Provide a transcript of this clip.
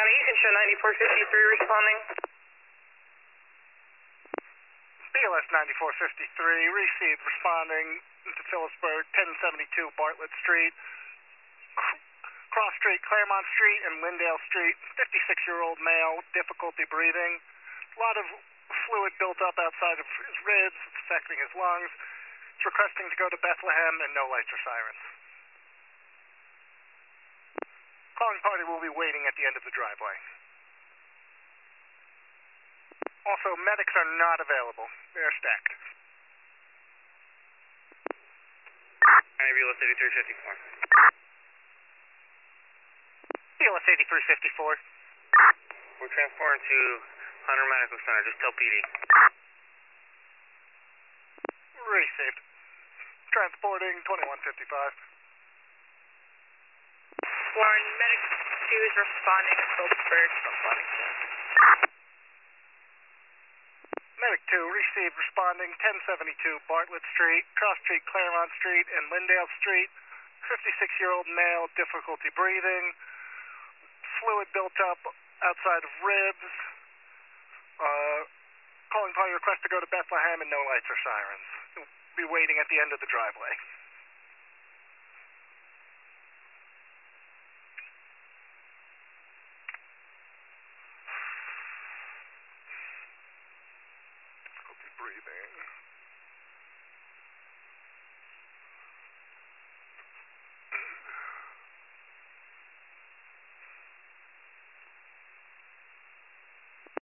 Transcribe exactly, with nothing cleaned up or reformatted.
you can show ninety-four fifty-three responding. B L S ninety-four fifty-three, received, responding to Phillipsburg, ten seventy-two Bartlett Street, Cross Street, Claremont Street, and Lyndale Street, fifty-six-year-old male, difficulty breathing. A lot of fluid built up outside of his ribs, it's affecting his lungs. He's requesting to go to Bethlehem and no lights or sirens. Calling party will be waiting at the end of the driveway. Also, medics are not available. They are stacked. Ambulance eighty-three fifty-four. B L S eighty-three fifty-four. We're transporting to Hunter Medical Center, just tell P D. Received. Transporting twenty-one fifty-five. Warren, medic two is responding to Phillipsburg, responding to. Medic two, received, responding, ten seventy-two Bartlett Street, Cross Street, Claremont Street, and Lyndale Street, fifty-six-year-old male, difficulty breathing, fluid built up outside of ribs, uh, calling party request to go to Bethlehem and no lights or sirens. He'll be waiting at the end of the driveway. Difficulty breathing.